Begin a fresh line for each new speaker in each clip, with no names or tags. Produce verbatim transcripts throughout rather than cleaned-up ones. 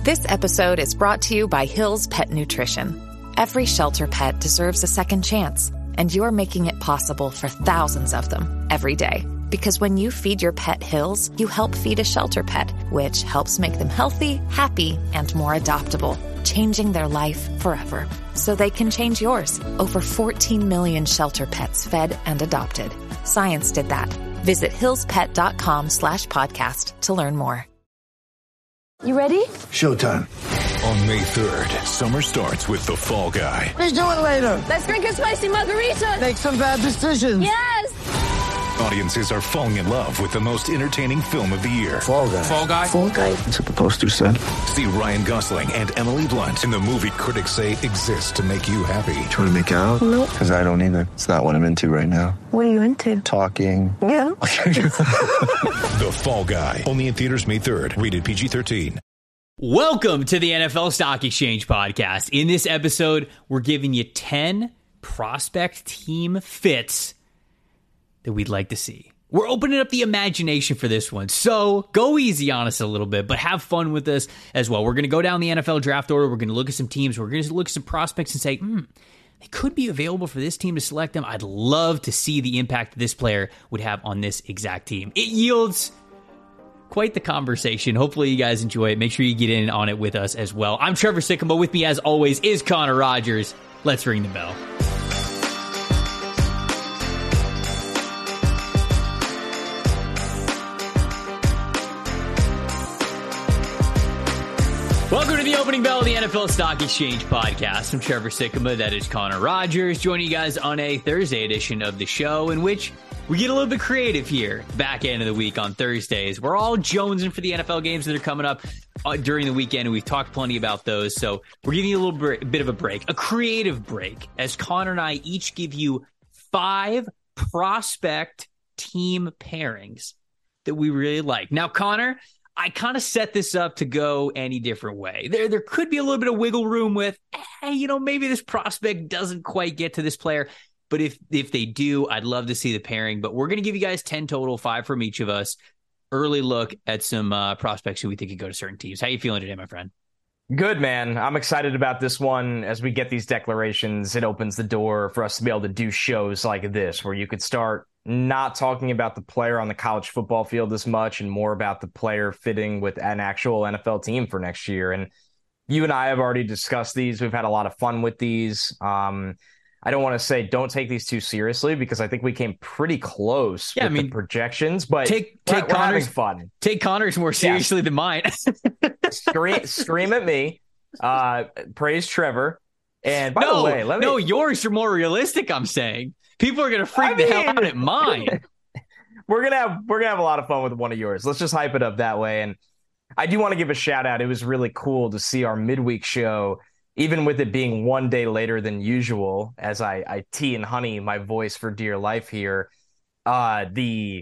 This episode is brought to you by Hill's Pet Nutrition. Every shelter pet deserves a second chance, and you're making it possible for thousands of them every day. Because when you feed your pet Hill's, you help feed a shelter pet, which helps make them healthy, happy, and more adoptable, changing their life forever. So they can change yours. Over fourteen million shelter pets fed and adopted. Science did that. Visit hillspet.com slash podcast to learn more.
You ready?
Showtime.
On May third, summer starts with The Fall Guy.
Let's do it later.
Let's drink a spicy margarita.
Make some bad decisions.
Yes!
Audiences are falling in love with the most entertaining film of the year.
Fall Guy.
Fall Guy.
Fall guy.
That's what the poster said.
See Ryan Gosling and Emily Blunt in the movie critics say exists to make you happy.
Trying to make it out?
Nope.
Because I don't either. It's not what I'm into right now.
What are you into?
Talking.
Yeah.
The Fall Guy. Only in theaters May third. Rated P G thirteen.
Welcome to the N F L Stock Exchange podcast. In this episode, we're giving you ten prospect team fits that we'd like to see. We're opening up the imagination for this one, so go easy on us a little bit, but have fun with us as well. We're going to go down the N F L draft order. We're going to look at some teams. We're going to look at some prospects and say, hmm, they could be available for this team to select them. I'd love to see the impact this player would have on this exact team. It yields quite the conversation. Hopefully you guys enjoy it. Make sure you get in on it with us as well. I'm Trevor Sikkema. With me, as always, is Connor Rogers. Let's ring the bell. Welcome to the opening bell of the N F L Stock Exchange podcast. I'm Trevor Sikkema. That is Connor Rogers. Joining you guys on a Thursday edition of the show, in which we get a little bit creative here, back end of the week on Thursdays. We're all jonesing for the N F L games that are coming up uh, during the weekend, and we've talked plenty about those. So we're giving you a little br- bit of a break, a creative break, as Connor and I each give you five prospect team pairings that we really like. Now, Connor, I kind of set this up to go any different way. There, there could be a little bit of wiggle room with, hey, you know, maybe this prospect doesn't quite get to this player. But if if they do, I'd love to see the pairing. But we're going to give you guys ten total, five from each of us. Early look at some uh, prospects who we think could go to certain teams. How you feeling today, my friend?
Good, man. I'm excited about this one. As we get these declarations, it opens the door for us to be able to do shows like this, where you could start not talking about the player on the college football field as much and more about the player fitting with an actual N F L team for next year. And you and I have already discussed these. We've had a lot of fun with these. Um, I don't want to say don't take these too seriously, because I think we came pretty close
yeah,
with
I mean,
the projections, but
take, take
we're, we're
Connor's,
having fun.
Take Connor's more seriously yes. than mine.
scream, scream at me. Uh, praise Trevor. And by
no,
the way, let me...
No, yours are more realistic, I'm saying. People are going to freak I the mean... hell out at mine.
we're going to have we're going to have a lot of fun with one of yours. Let's just hype it up that way. And I do want to give a shout out. It was really cool to see our midweek show, even with it being one day later than usual, as I, I tea and honey my voice for dear life here. Uh, the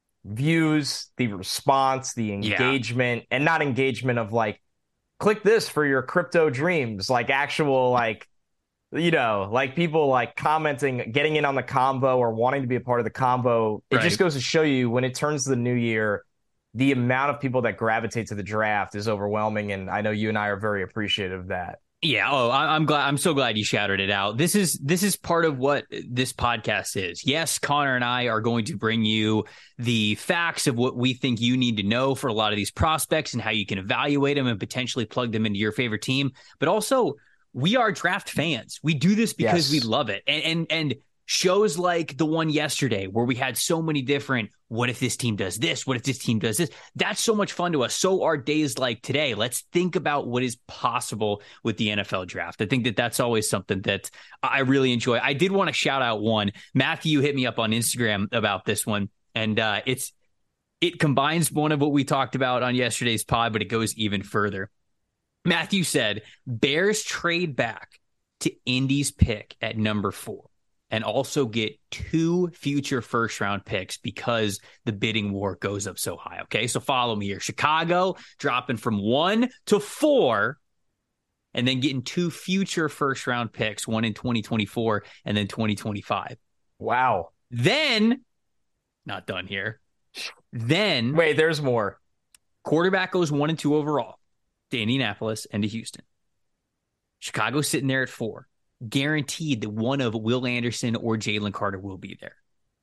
views, the response, the engagement, yeah. and not engagement of like, click this for your crypto dreams, like actual, like, you know, like people like commenting, getting in on the combo or wanting to be a part of the combo. It right. just goes to show you when it turns to the new year, the amount of people that gravitate to the draft is overwhelming. And I know you and I are very appreciative of that.
Yeah. Oh, I'm glad. I'm so glad you shouted it out. This is this is part of what this podcast is. Yes, Connor and I are going to bring you the facts of what we think you need to know for a lot of these prospects and how you can evaluate them and potentially plug them into your favorite team. But also, we are draft fans. We do this because yes. we love it. And and and shows like the one yesterday where we had so many different, what if this team does this? What if this team does this? That's so much fun to us. So are days like today. Let's think about what is possible with the N F L draft. I think that that's always something that I really enjoy. I did want to shout out one. Matthew hit me up on Instagram about this one. And uh, it's it combines one of what we talked about on yesterday's pod, but it goes even further. Matthew said, Bears trade back to Indy's pick at number four and also get two future first round picks because the bidding war goes up so high. Okay, so follow me here. Chicago dropping from one to four and then getting two future first round picks, one in twenty twenty-four and then twenty twenty-five.
Wow.
Then, not done here. Then.
Wait, there's more.
Quarterback goes one and two overall. to Indianapolis, and to Houston. Chicago's sitting there at four, guaranteed that one of Will Anderson or Jalen Carter will be there.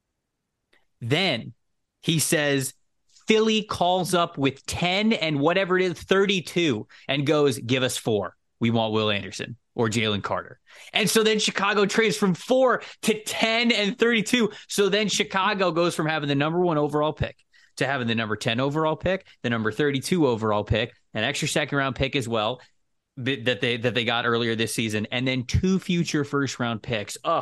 Then he says Philly calls up with ten and whatever it is, thirty-two, and goes, give us four. We want Will Anderson or Jalen Carter. And so then Chicago trades from four to ten and thirty-two. So then Chicago goes from having the number one overall pick to having the number ten overall pick, the number thirty-two overall pick, an extra second round pick as well that they that they got earlier this season, and then two future first round picks. Ugh.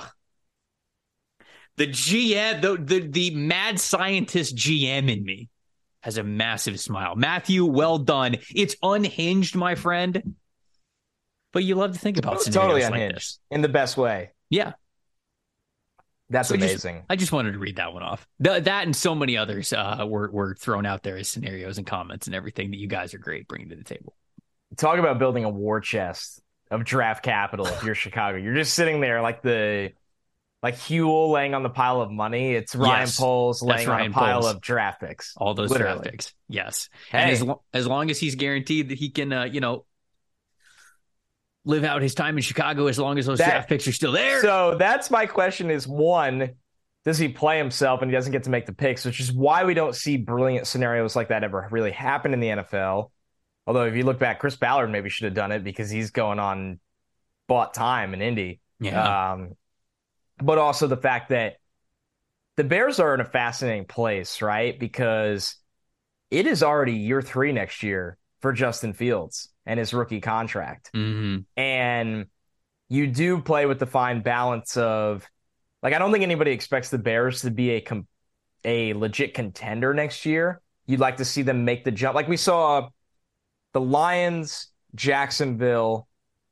The G M, the, the, the mad scientist G M in me has a massive smile. Matthew, well done. It's unhinged, my friend. But you love to think about scenarios
totally
like
unhinged
this.
In the best way.
Yeah.
That's
so
amazing.
Just, I just wanted to read that one off. The, that and so many others uh, were, were thrown out there as scenarios and comments and everything that you guys are great bringing to the table.
Talk about building a war chest of draft capital if you're Chicago. You're just sitting there like the like Huel laying on the pile of money. It's Ryan
yes,
Poles laying
Ryan
on a pile
Poles.
of draft picks.
All those
Literally.
draft picks. Yes.
Hey.
And as, lo- as long as he's guaranteed that he can, uh, you know, live out his time in Chicago as long as those
that,
draft picks are still there.
So that's my question is, one, does he play himself and he doesn't get to make the picks, which is why we don't see brilliant scenarios like that ever really happen in the N F L. Although if you look back, Chris Ballard maybe should have done it because he's going on bought time in Indy.
Yeah.
Um, but also the fact that the Bears are in a fascinating place, right? Because it is already year three next year for Justin Fields and his rookie contract.
Mm-hmm.
And you do play with the fine balance of, like, I don't think anybody expects the Bears to be a com- a legit contender next year. You'd like to see them make the jump. Like we saw the Lions, Jacksonville,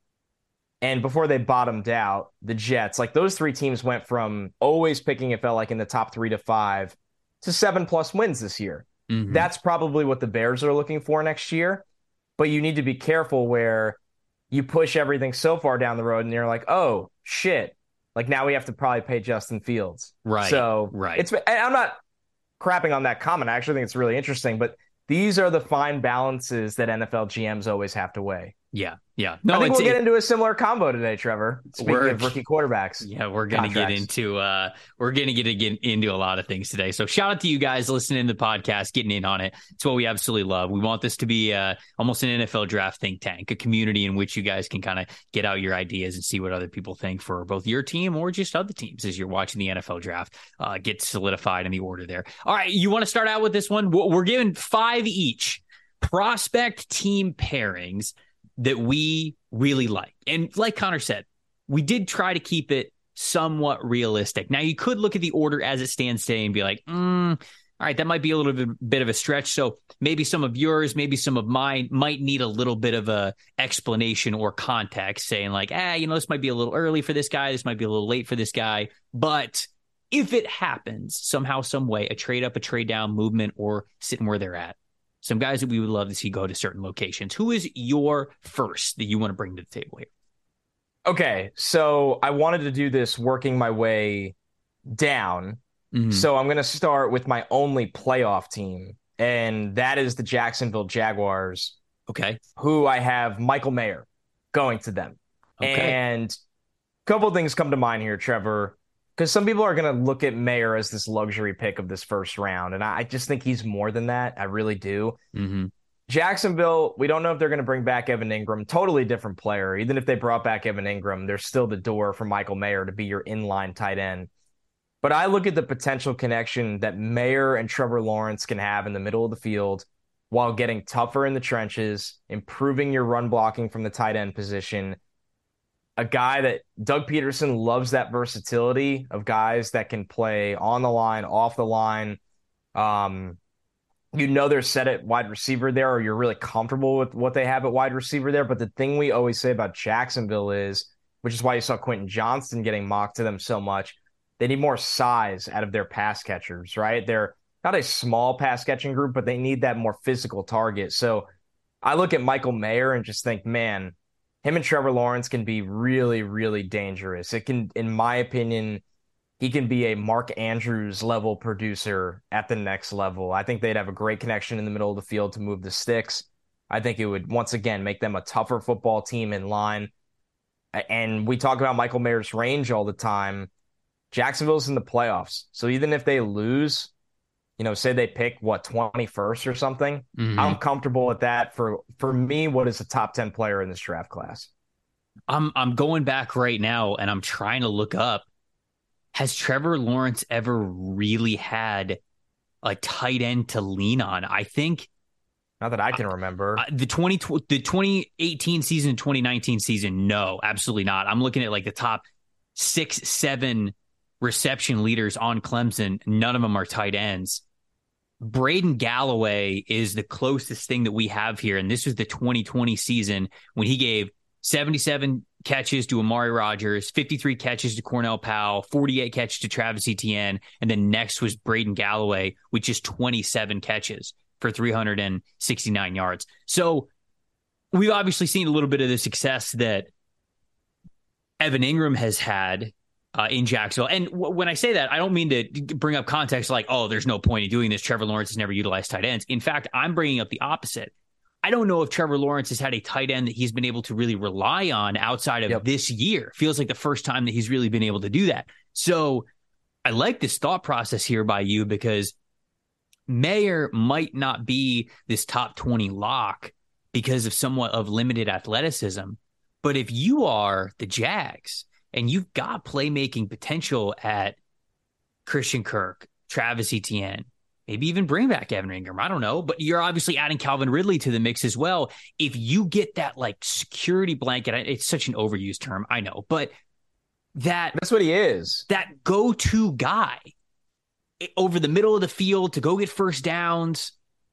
and before they bottomed out, the Jets. Like those three teams went from always picking, it felt like, in the top three to five to seven plus wins this year.
Mm-hmm.
That's probably what the Bears are looking for next year. But you need to be careful where you push everything so far down the road and you're like, oh, shit. Like now we have to probably pay Justin Fields.
Right.
So
right.
It's, I'm not crapping on that comment. I actually think it's really interesting. But these are the fine balances that N F L G Ms always have to weigh.
Yeah, yeah. No,
I think
it's,
we'll get
it,
into a similar combo today, Trevor. Speaking
we're,
of rookie quarterbacks.
Yeah, we're gonna
contracts.
get into uh we're gonna get, get into a lot of things today. So shout out to you guys listening to the podcast, getting in on it. It's what we absolutely love. We want this to be uh almost an N F L draft think tank, a community in which you guys can kind of get out your ideas and see what other people think for both your team or just other teams as you're watching the N F L draft uh get solidified in the order there. All right, you want to start out with this one? We're giving five each prospect team pairings that we really like. And like Connor said, we did try to keep it somewhat realistic. Now, you could look at the order as it stands today and be like, mm, all right, that might be a little bit, bit of a stretch. So maybe some of yours, maybe some of mine might need a little bit of a explanation or context saying like, ah, you know, this might be a little early for this guy. This might be a little late for this guy. But if it happens somehow, some way, a trade up, a trade down movement, or sitting where they're at, some guys that we would love to see go to certain locations. Who is your first that you want to bring to the table here?
Okay, so I wanted to do this working my way down. Mm-hmm. So I'm going to start with my only playoff team, and that is the Jacksonville Jaguars.
Okay.
Who I have Michael Mayer going to them. Okay. And a couple of things come to mind here, Trevor, because some people are going to look at Mayer as this luxury pick of this first round, and I just think he's more than that. I really do.
Mm-hmm.
Jacksonville, we don't know if they're going to bring back Evan Ingram. Totally different player. Even if they brought back Evan Ingram, there's still the door for Michael Mayer to be your inline tight end. But I look at the potential connection that Mayer and Trevor Lawrence can have in the middle of the field while getting tougher in the trenches, improving your run blocking from the tight end position. A guy that Doug Peterson loves that versatility of guys that can play on the line, off the line. Um, you know they're set at wide receiver there, or you're really comfortable with what they have at wide receiver there. But the thing we always say about Jacksonville is, which is why you saw Quentin Johnston getting mocked to them so much, they need more size out of their pass catchers, right? They're not a small pass catching group, but they need that more physical target. So I look at Michael Mayer and just think, man, him and Trevor Lawrence can be really, really dangerous. It can, in my opinion, he can be a Mark Andrews level producer at the next level. I think they'd have a great connection in the middle of the field to move the sticks. I think it would, once again, make them a tougher football team in line. And we talk about Michael Mayer's range all the time. Jacksonville's in the playoffs. So even if they lose, you know, say they pick, what, twenty-first or something, mm-hmm. I'm comfortable with that for, for me, what is a top ten player in this draft class.
I'm I'm going back right now, and I'm trying to look up, has Trevor Lawrence ever really had a tight end to lean on? I think
not that I can remember.
Uh, the twenty the twenty eighteen season and twenty nineteen season, no, absolutely not. I'm looking at like the top six, seven reception leaders on Clemson. None of them are tight ends. Braden Galloway is the closest thing that we have here, and this was the twenty twenty season when he gave seventy-seven catches to Amari Rodgers, fifty-three catches to Cornell Powell, forty-eight catches to Travis Etienne, and then next was Braden Galloway with just twenty-seven catches for three hundred sixty-nine yards. So we've obviously seen a little bit of the success that Evan Ingram has had uh, in Jacksonville. And w- when I say that, I don't mean to bring up context like, oh, there's no point in doing this. Trevor Lawrence has never utilized tight ends. In fact, I'm bringing up the opposite. I don't know if Trevor Lawrence has had a tight end that he's been able to really rely on outside of yep. this year. Feels like the first time that he's really been able to do that. So I like this thought process here by you, because Mayer might not be this top twenty lock because of somewhat of limited athleticism. But if you are the Jags and you've got playmaking potential at Christian Kirk, Travis Etienne, maybe even bring back Evan Ingram, I don't know, but you're obviously adding Calvin Ridley to the mix as well. If you get that like security blanket, it's such an overused term, I know, but that
that's what he is.
That go-to guy over the middle of the field to go get first downs,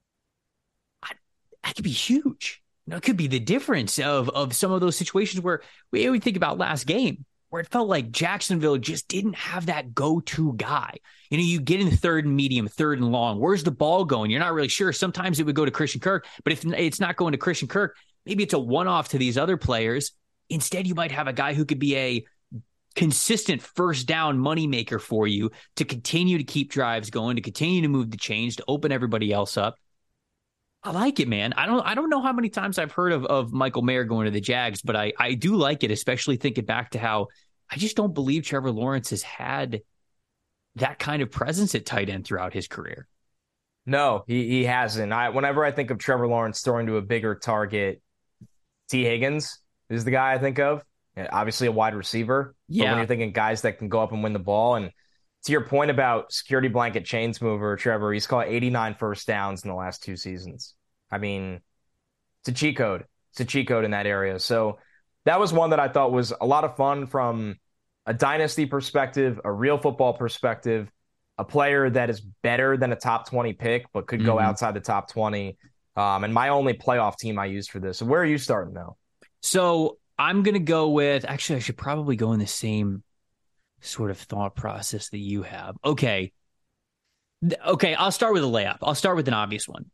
I, that could be huge. You know, it could be the difference of of some of those situations where we we think about last game, where it felt like Jacksonville just didn't have that go-to guy. You know, you get in third and medium, third and long. Where's the ball going? You're not really sure. Sometimes it would go to Christian Kirk, but if it's not going to Christian Kirk, maybe it's a one-off to these other players. Instead, you might have a guy who could be a consistent first down moneymaker for you to continue to keep drives going, to continue to move the chains, to open everybody else up. I like it, man. I don't I don't know how many times I've heard of, of Michael Mayer going to the Jags, but I, I do like it, especially thinking back to how I just don't believe Trevor Lawrence has had that kind of presence at tight end throughout his career.
No, he he hasn't. I whenever I think of Trevor Lawrence throwing to a bigger target, T. Higgins is the guy I think of. Yeah, obviously a wide receiver.
Yeah.
But when you're thinking guys that can go up and win the ball, and to your point about security blanket chains mover, Trevor, he's caught eighty-nine first downs in the last two seasons. I mean, it's a cheat code. It's a cheat code in that area. So that was one that I thought was a lot of fun from a dynasty perspective, a real football perspective, a player that is better than a top twenty pick, but could go mm-hmm. outside the top twenty. Um, and my only playoff team I used for this. So where are you starting though?
So I'm going to go with, actually, I should probably go in the same sort of thought process that you have. Okay. Okay, I'll start with a layup. I'll start with an obvious one.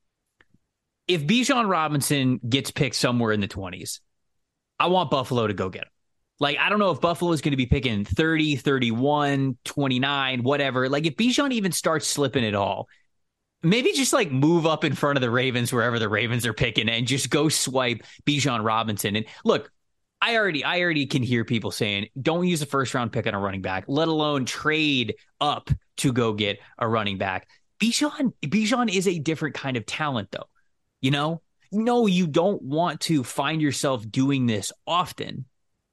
If Bijan Robinson gets picked somewhere in the twenties, I want Buffalo to go get him. Like, I don't know if Buffalo is going to be picking thirty, thirty-one, twenty-nine, whatever. Like, if Bijan even starts slipping at all, maybe just like move up in front of the Ravens wherever the Ravens are picking and just go swipe Bijan Robinson. And look, I already I already can hear people saying, don't use a first round pick on a running back, let alone trade up to go get a running back. Bijan, Bijan is a different kind of talent, though. You know, no, you don't want to find yourself doing this often.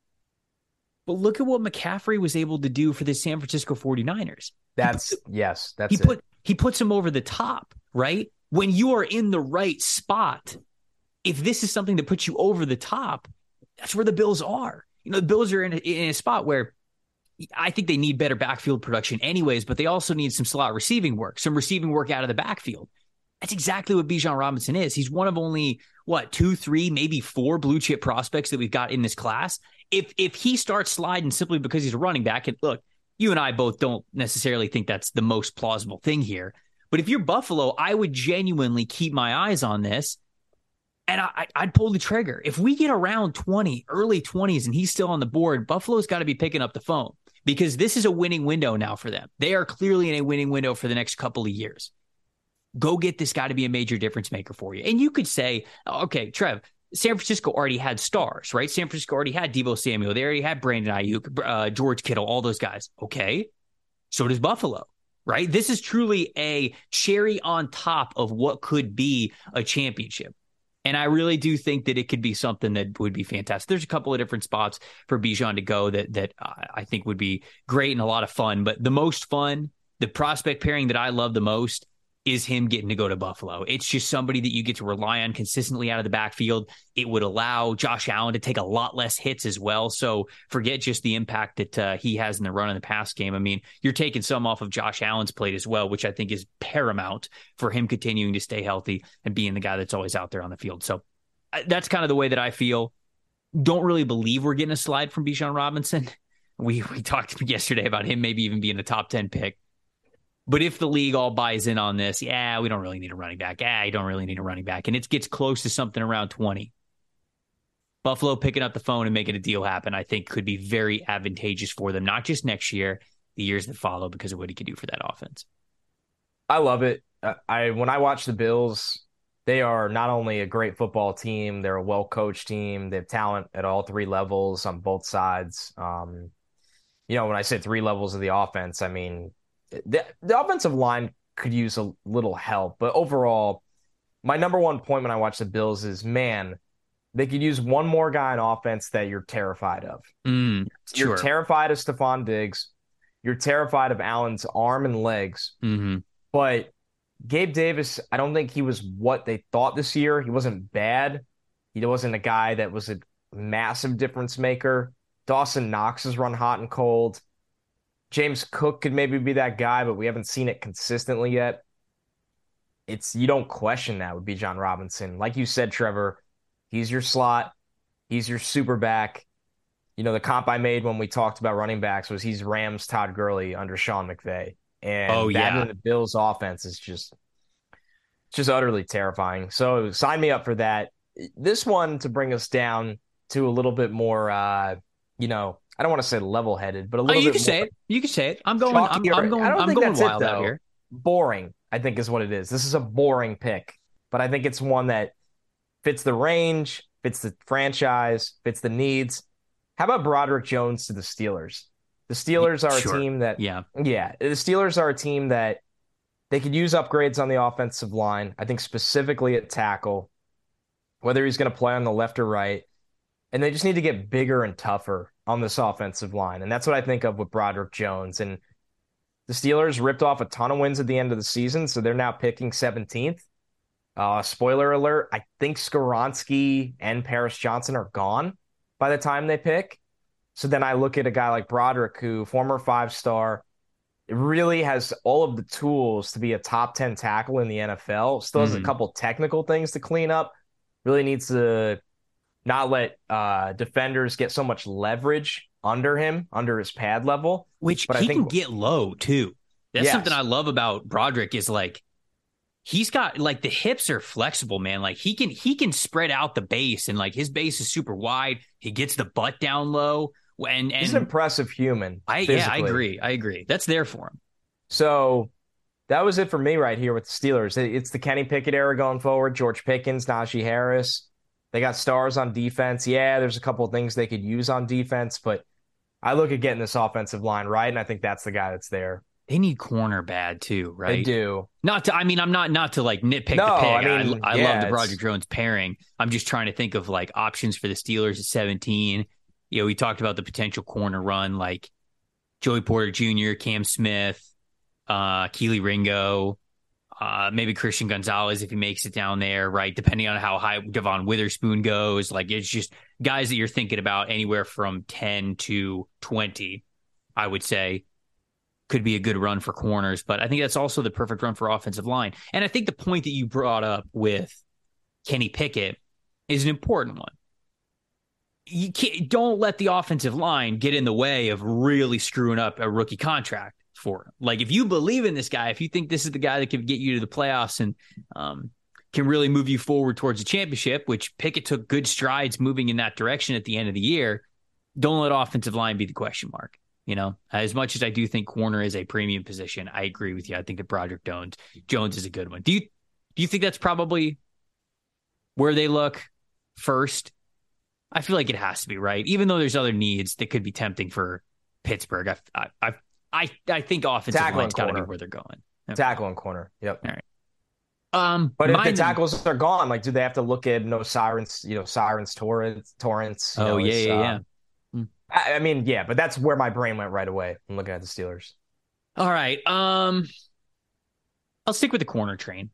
But look at what McCaffrey was able to do for the San Francisco forty-niners.
That's,
he,
yes, that's
he
it.
Put, he puts him over the top, right? When you are in the right spot, if this is something that puts you over the top, that's where the Bills are. You know, the Bills are in a, in a spot where I think they need better backfield production anyways, but they also need some slot receiving work, some receiving work out of the backfield. That's exactly what Bijan Robinson is. He's one of only, what, two, three, maybe four blue chip prospects that we've got in this class. If if he starts sliding simply because he's a running back, and look, you and I both don't necessarily think that's the most plausible thing here, but if you're Buffalo, I would genuinely keep my eyes on this, and I, I'd pull the trigger. If we get around twenty, early twenties, and he's still on the board, Buffalo's got to be picking up the phone, because this is a winning window now for them. They are clearly in a winning window for the next couple of years. Go get this guy to be a major difference maker for you. And you could say, okay, Trev, San Francisco already had stars, right? San Francisco already had Deebo Samuel. They already had Brandon Ayuk, uh, George Kittle, all those guys. Okay, so does Buffalo, right? This is truly a cherry on top of what could be a championship. And I really do think that it could be something that would be fantastic. There's a couple of different spots for Bijan to go that that uh, I think would be great and a lot of fun. But the most fun, the prospect pairing that I love the most is him getting to go to Buffalo. It's just somebody that you get to rely on consistently out of the backfield. It would allow Josh Allen to take a lot less hits as well. So forget just the impact that uh, he has in the run and the pass game. I mean, you're taking some off of Josh Allen's plate as well, which I think is paramount for him continuing to stay healthy and being the guy that's always out there on the field. So uh, that's kind of the way that I feel. Don't really believe we're getting a slide from Bijan Robinson. We, we talked yesterday about him maybe even being a top ten pick. But if the league all buys in on this, yeah, we don't really need a running back. Yeah, you don't really need a running back. And it gets close to something around twenty. Buffalo picking up the phone and making a deal happen, I think could be very advantageous for them, not just next year, the years that follow, because of what he could do for that offense.
I love it. I when I watch the Bills, they are not only a great football team, they're a well-coached team. They have talent at all three levels on both sides. Um, you know, when I say three levels of the offense, I mean, The, the offensive line could use a little help, but overall, my number one point when I watch the Bills is, man, they could use one more guy on offense that you're terrified of.
Mm,
you're
sure.
terrified of Stephon Diggs. You're terrified of Allen's arm and legs.
Mm-hmm.
But Gabe Davis, I don't think he was what they thought this year. He wasn't bad. He wasn't a guy that was a massive difference maker. Dawson Knox has run hot and cold. James Cook could maybe be that guy, but we haven't seen it consistently yet. It's you don't question that with Bijan Robinson. Like you said, Trevor, he's your slot. He's your super back. You know, the comp I made when we talked about running backs was he's Rams Todd Gurley under Sean McVay. And
oh,
that
yeah.
in the Bills offense is just, just utterly terrifying. So sign me up for that. This one to bring us down to a little bit more, uh, you know, I don't want to say level-headed, but a little
oh, you
bit
can say it. You can say it. I'm going. I'm, I'm going.
I don't
I'm
think
going
that's
wild
it,
out here.
Boring, I think, is what it is. This is a boring pick, but I think it's one that fits the range, fits the franchise, fits the needs. How about Broderick Jones to the Steelers? The Steelers are
sure.
a team that,
yeah,
yeah, the Steelers are a team that they could use upgrades on the offensive line. I think specifically at tackle, whether he's going to play on the left or right. And they just need to get bigger and tougher on this offensive line. And that's what I think of with Broderick Jones. And the Steelers ripped off a ton of wins at the end of the season, so they're now picking seventeenth. Uh, spoiler alert, I think Skoronski and Paris Johnson are gone by the time they pick. So then I look at a guy like Broderick, who, former five-star, really has all of the tools to be a top ten tackle in the N F L. Still has mm-hmm. a couple technical things to clean up. Really needs to not let uh, defenders get so much leverage under him, under his pad level.
Which
but
he
I think,
can get low, too. That's
yes.
something I love about Broderick is, like, he's got, like, the hips are flexible, man. Like, he can he can spread out the base, and, like, his base is super wide. He gets the butt down low. And, and
he's an impressive human.
I
physically.
Yeah, I agree. I agree. That's there for him.
So that was it for me right here with the Steelers. It's the Kenny Pickett era going forward. George Pickens, Najee Harris. They got stars on defense. Yeah, there's a couple of things they could use on defense, but I look at getting this offensive line right, and I think that's the guy that's there.
They need corner bad too, right?
They do.
Not to, I mean, I'm not not to like nitpick
no,
the pick.
I, mean,
I, I
yeah,
love the Broderick Jones pairing. I'm just trying to think of like options for the Steelers at seventeen. You know, we talked about the potential corner run, like Joey Porter Junior, Cam Smith, uh, Keely Ringo, uh, maybe Christian Gonzalez if he makes it down there, right? Depending on how high Devon Witherspoon goes. Like, it's just guys that you're thinking about anywhere from ten to twenty, I would say, could be a good run for corners. But I think that's also the perfect run for offensive line. And I think the point that you brought up with Kenny Pickett is an important one. You can't, don't let the offensive line get in the way of really screwing up a rookie contract for him. Like, if you believe in this guy, if you think this is the guy that can get you to the playoffs and um, can really move you forward towards a championship, which Pickett took good strides moving in that direction at the end of the year, don't let offensive line be the question mark. You know, as much as I do think corner is a premium position, I agree with you. I think that Broderick Jones Jones is a good one. Do you do you think that's probably where they look first? I feel like it has to be, right? Even though there's other needs that could be tempting for Pittsburgh, I I I I, I think offensive line's got to be where they're going. Okay.
Tackle and corner. Yep.
All right. Um,
but if the tackles are gone, like, do they have to look at no Sirens? You know, Sirens, Torrance, Torrance.
Oh
know,
yeah, yeah, yeah.
Um, I mean, yeah, but that's where my brain went right away. I'm looking at the Steelers.
All right. Um, I'll stick with the corner train.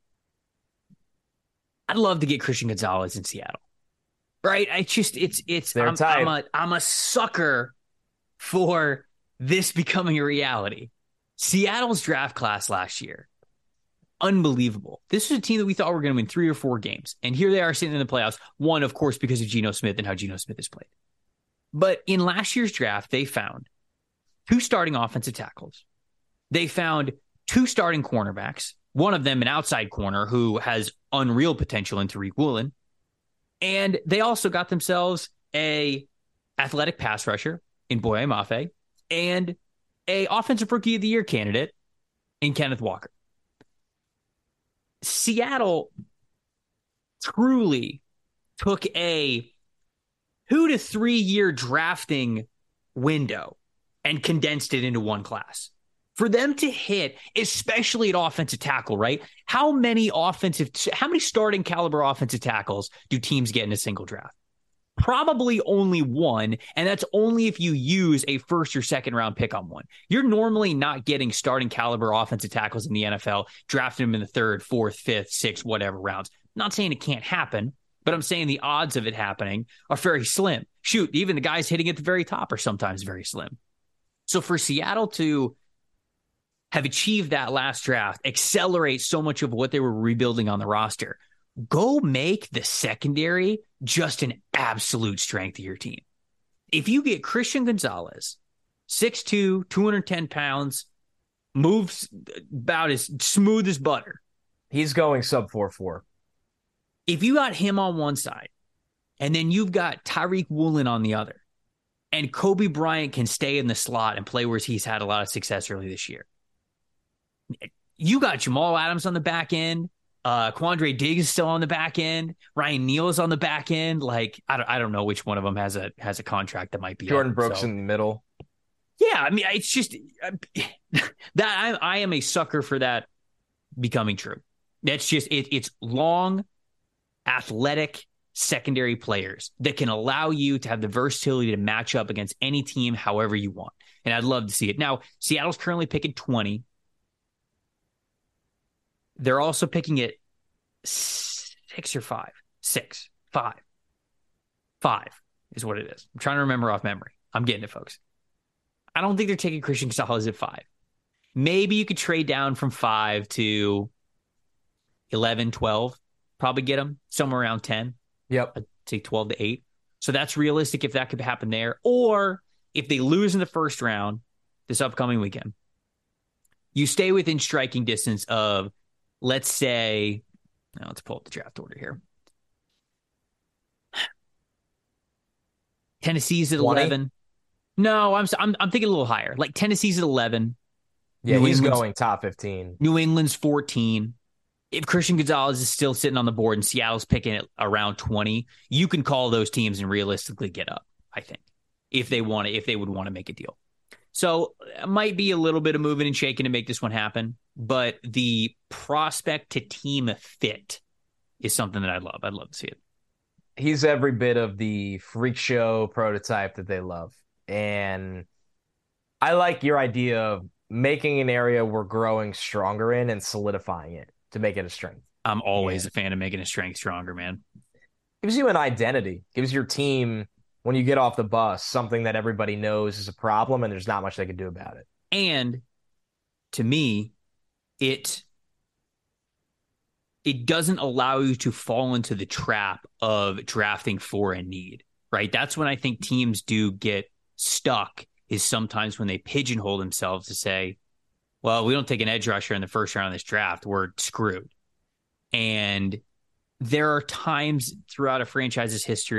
I'd love to get Christian Gonzalez in Seattle. Right? I just it's it's
They're
I'm,
tight.
I'm a I'm a sucker for this becoming a reality. Seattle's draft class last year. Unbelievable. This was a team that we thought were going to win three or four games. And here they are sitting in the playoffs. One, of course, because of Geno Smith and how Geno Smith has played. But in last year's draft, they found two starting offensive tackles. They found two starting cornerbacks, one of them an outside corner who has unreal potential in Tariq Woolen. And they also got themselves a athletic pass rusher in Boye Mafe and a offensive rookie of the year candidate in Kenneth Walker. Seattle truly took a two to three year drafting window and condensed it into one class. For them to hit, especially at offensive tackle, right? How many offensive, how many starting caliber offensive tackles do teams get in a single draft? Probably only one, and that's only if you use a first or second round pick on one. You're normally not getting starting caliber offensive tackles in the N F L, drafting them in the third, fourth, fifth, sixth, whatever rounds. I'm not saying it can't happen, but I'm saying the odds of it happening are very slim. Shoot, even the guys hitting at the very top are sometimes very slim. So for Seattle to have achieved that last draft, accelerate so much of what they were rebuilding on the roster, go make the secondary just an absolute strength of your team. If you get Christian Gonzalez, six two, two hundred ten pounds, moves about as smooth as butter.
He's going sub four four.
If you got him on one side, and then you've got Tariq Woolen on the other, and Kobe Bryant can stay in the slot and play where he's had a lot of success early this year, you got Jamal Adams on the back end. Uh, Quandre Diggs is still on the back end. Ryan Neal is on the back end. Like, I don't, I don't know which one of them has a has a contract that might be
Jordan
up,
Brooks
so.
in the middle.
Yeah, I mean, it's just that I, I am a sucker for that becoming true. That's just it. It's long, athletic secondary players that can allow you to have the versatility to match up against any team however you want. And I'd love to see it. Now, Seattle's currently picking twenty. They're also picking it six or five. Six. Five. Five is what it is. I'm trying to remember off memory. I'm getting it, folks. I don't think they're taking Christian Gonzalez at five. Maybe you could trade down from five to eleven, twelve. Probably get them somewhere around ten.
Yep.
I'd say twelve to eight. So that's realistic if that could happen there. Or if they lose in the first round this upcoming weekend, you stay within striking distance of, let's say, now let's pull up the draft order here. Tennessee's at
twenty?
eleven. No, I'm, I'm I'm thinking a little higher. Like Tennessee's at eleven.
Yeah,
New
he's
England's,
going top fifteen.
New England's fourteen. If Christian Gonzalez is still sitting on the board and Seattle's picking it around twenty, you can call those teams and realistically get up, I think, if they want to, if they would want to make a deal. So it might be a little bit of moving and shaking to make this one happen, but the prospect to team fit is something that I'd love. I'd love to see it.
He's every bit of the freak show prototype that they love. And I like your idea of making an area we're growing stronger in and solidifying it to make it a strength.
I'm always
yeah.
a fan of making a strength stronger, man.
Gives you an identity, gives your team, when you get off the bus, something that everybody knows is a problem and there's not much they can do about it.
And to me, it it doesn't allow you to fall into the trap of drafting for a need, right? That's when I think teams do get stuck, is sometimes when they pigeonhole themselves to say, well, we don't take an edge rusher in the first round of this draft, we're screwed. And there are times throughout a franchise's history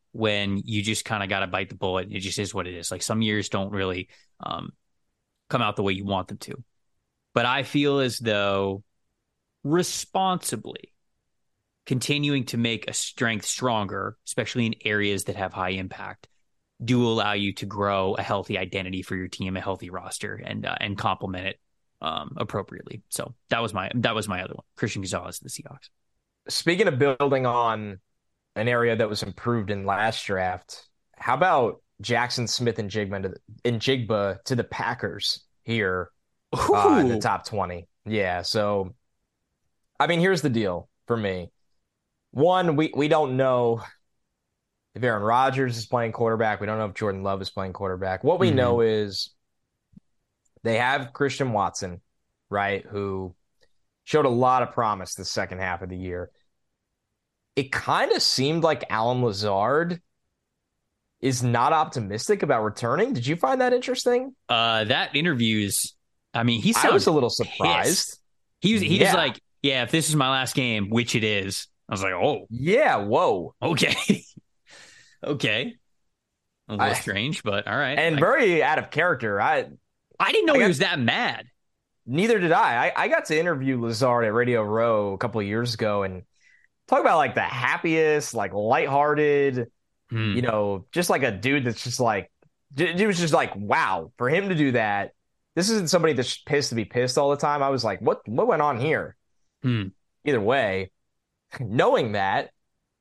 when you just kind of got to bite the bullet. It just is what it is. Like some years don't really um, come out the way you want them to. But I feel as though responsibly continuing to make a strength stronger, especially in areas that have high impact, do allow you to grow a healthy identity for your team, a healthy roster, and uh, and complement it um, appropriately. So that was my that was my other one, Christian Gonzalez, the Seahawks.
Speaking of building on an area that was improved in last draft, how about Jackson Smith and Jigba to the, and Jigba to the Packers here uh, in the top twenty? Yeah, so I mean, here's the deal for me. One, we we don't know if Aaron Rodgers is playing quarterback. We don't know if Jordan Love is playing quarterback. What we mm-hmm. know is they have Christian Watson, right, who showed a lot of promise the second half of the year. It kind of seemed like Allen Lazard is not optimistic about returning. Did you find that interesting?
Uh, that interviews, I mean, he sounded
I was a little surprised.
Pissed. He was, he
yeah.
was like, yeah, if this is my last game, which it is. I was like, oh.
Yeah, whoa.
Okay. okay. A little
I,
strange, but all right.
And
I,
very out of character. I
I didn't know
I
he
got,
was that mad.
Neither did I. I. I got to interview Lazard at Radio Row a couple of years ago and talk about like the happiest, like lighthearted, hmm. you know, just like a dude that's just like, it was just like, wow, for him to do that. This isn't somebody that's pissed to be pissed all the time. I was like, what, what went on here?
Hmm.
Either way, knowing that,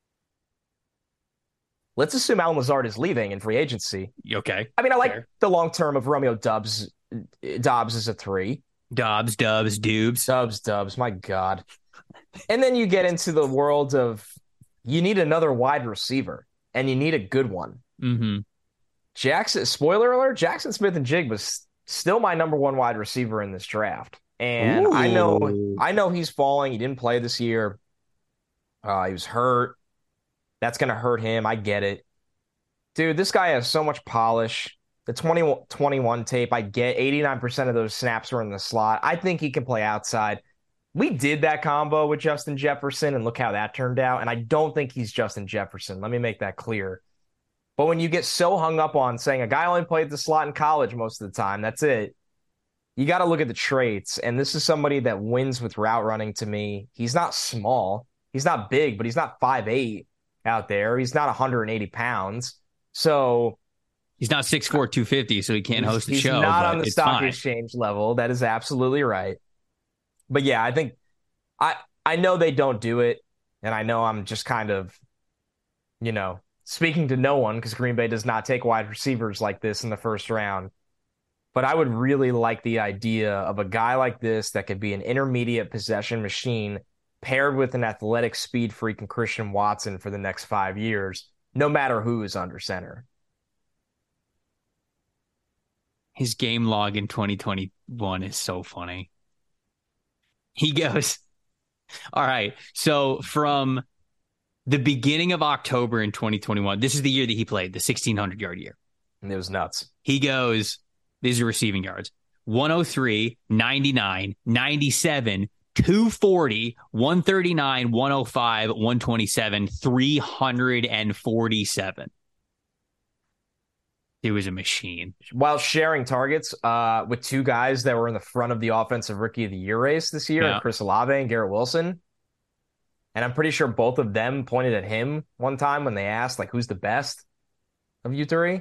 let's assume Allen Lazard is leaving in free agency.
Okay.
I mean, I like
Fair.
the long term of Romeo Doubs. Dobbs is a three.
Dobbs, Dubs, Dubes.
Dubs, Dubs, my God. And then you get into the world of you need another wide receiver, and you need a good one.
Mm-hmm.
Jackson, spoiler alert, Jackson Smith and Jig was still my number one wide receiver in this draft. And Ooh. I know I know he's falling. He didn't play this year. Uh, he was hurt. That's going to hurt him. I get it. Dude, this guy has so much polish. The twenty twenty-one tape, I get eighty-nine percent of those snaps were in the slot. I think he can play outside. We did that combo with Justin Jefferson, and look how that turned out. And I don't think he's Justin Jefferson. Let me make that clear. But when you get so hung up on saying a guy only played the slot in college most of the time, that's it. You got to look at the traits. And this is somebody that wins with route running to me. He's not small. He's not big, but he's not five eight out there. He's not one hundred eighty pounds. So
he's not six four, two fifty, so he can't host the
he's
show.
He's not
but
on the
it's
stock
fine.
exchange level. That is absolutely right. But yeah, I think I I know they don't do it, and I know I'm just kind of, you know, speaking to no one because Green Bay does not take wide receivers like this in the first round. But I would really like the idea of a guy like this that could be an intermediate possession machine paired with an athletic speed freak and Christian Watson for the next five years, no matter who is under center.
His game log in twenty twenty-one is so funny. He goes, all right, so from the beginning of October in twenty twenty-one, this is the year that he played, the sixteen hundred yard year.
And it was nuts.
He goes, these are receiving yards, one oh three, ninety-nine, ninety-seven, two forty, one thirty-nine, one oh five, one twenty-seven, three forty-seven. It was a machine.
While sharing targets uh, with two guys that were in the front of the offensive rookie of the year race this year, yeah. Chris Olave and Garrett Wilson. And I'm pretty sure both of them pointed at him one time when they asked, like, who's the best of you three?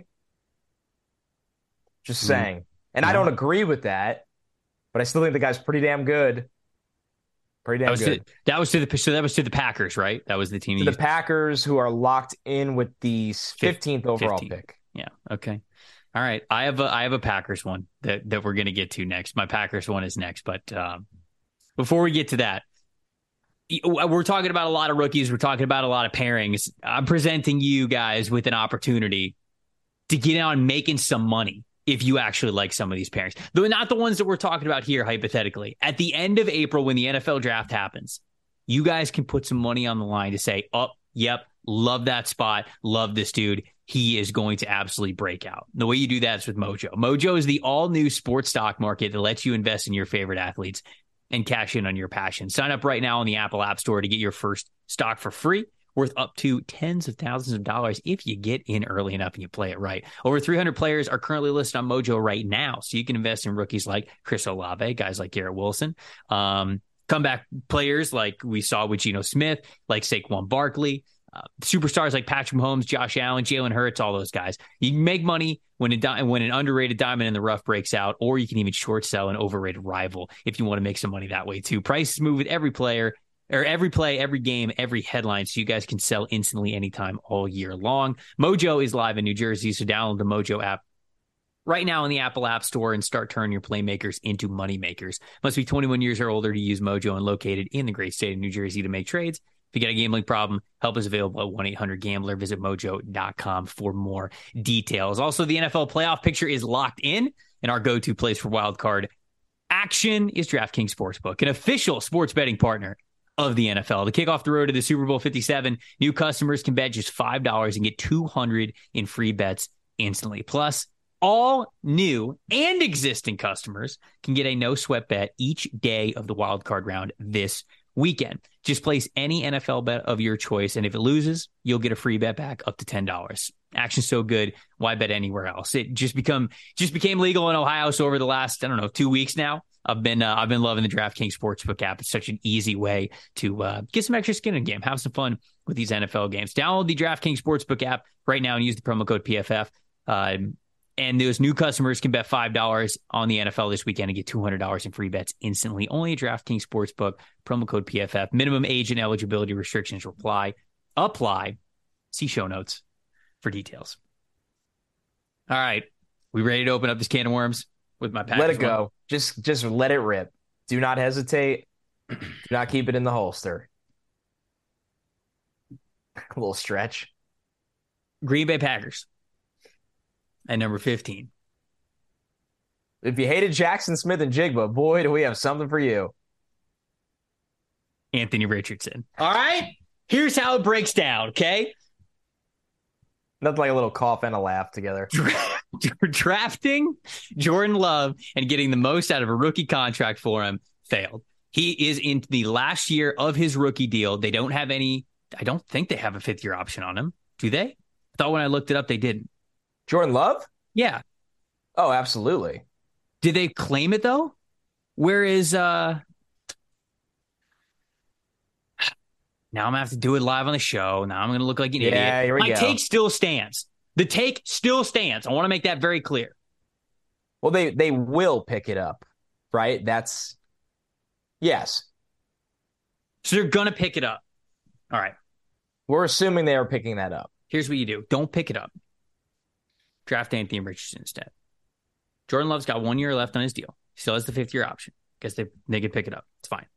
Just mm. saying. And yeah. I don't agree with that, but I still think the guy's pretty damn good. Pretty damn
that was
good.
To, that was to the so that was to the Packers, right? That was the team.
To the Packers, who are locked in with the fifteenth overall
fifteen.
pick.
Yeah. Okay. All right. I have a I have a Packers one that, that we're going to get to next. My Packers one is next. But um, before we get to that, we're talking about a lot of rookies. We're talking about a lot of pairings. I'm presenting you guys with an opportunity to get on making some money if you actually like some of these pairings. Though not the ones that we're talking about here, hypothetically. At the end of April, when the N F L draft happens, you guys can put some money on the line to say, oh, yep, love that spot. Love this dude. He is going to absolutely break out. The way you do that is with Mojo. Mojo is the all-new sports stock market that lets you invest in your favorite athletes and cash in on your passion. Sign up right now on the Apple App Store to get your first stock for free worth up to tens of thousands of dollars if you get in early enough and you play it right. Over three hundred players are currently listed on Mojo right now, so you can invest in rookies like Chris Olave, guys like Garrett Wilson, um, comeback players like we saw with Geno Smith, like Saquon Barkley, uh, superstars like Patrick Mahomes, Josh Allen, Jalen Hurts, all those guys. You can make money when, a di- when an underrated diamond in the rough breaks out, or you can even short sell an overrated rival if you want to make some money that way too. Prices move with every player, or every play, every game, every headline, so you guys can sell instantly anytime all year long. Mojo is live in New Jersey, so download the Mojo app right now in the Apple App Store and start turning your playmakers into money makers. Must be twenty-one years or older to use Mojo and located in the great state of New Jersey to make trades. If you got a gambling problem, help is available at one eight hundred gambler. Visit mojo dot com for more details. Also, the N F L playoff picture is locked in, and our go-to place for wild card action is DraftKings Sportsbook, an official sports betting partner of the N F L. To kick off the road to the Super Bowl fifty-seven, new customers can bet just five dollars and get two hundred dollars in free bets instantly. Plus, all new and existing customers can get a no-sweat bet each day of the wild card round this weekend. Just place any N F L bet of your choice, and if it loses, you'll get a free bet back up to ten dollars. Action's so good, why bet anywhere else? It just become just became legal in Ohio, so over the last, I don't know, two weeks now, I've been uh, I've been loving the DraftKings Sportsbook app. It's such an easy way to uh, get some extra skin in the game, have some fun with these N F L games. Download the DraftKings Sportsbook app right now and use the promo code P F F. Uh, and those new customers can bet five dollars on the N F L this weekend and get two hundred dollars in free bets instantly. Only at DraftKings Sportsbook, promo code P F F. Minimum age and eligibility restrictions apply. Apply. See show notes for details. All right. We ready to open up this can of worms with my Packers?
Let it go. One? Just just let it rip. Do not hesitate. Do not keep it in the holster. A little stretch.
Green Bay Packers at number fifteen.
If you hated Jackson Smith and Jigba, boy, do we have something for you.
Anthony Richardson. All right. Here's how it breaks down, okay?
Nothing like a little cough and a laugh together.
Drafting Jordan Love and getting the most out of a rookie contract for him failed. He is in the last year of his rookie deal. They don't have any, I don't think they have a fifth year option on him. Do they? I thought when I looked it up, they didn't.
Jordan Love?
Yeah.
Oh, absolutely.
Did they claim it though? Where is, uh, now I'm going to have to do it live on the show. Now I'm going to look like an
yeah,
idiot.
Yeah, here we
My
go.
take still stands. The take still stands. I want to make that very clear.
Well, they, they will pick it up, right? That's, yes.
So they're going to pick it up. All right.
We're assuming they are picking that up.
Here's what you do. Don't pick it up. Draft Anthony Richardson instead. Jordan Love's got one year left on his deal. He still has the fifth year option because they, they can pick it up. It's fine.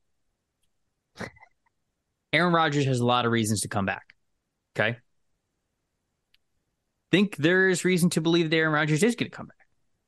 Aaron Rodgers has a lot of reasons to come back. Okay? Think there's reason to believe that Aaron Rodgers is going to come back.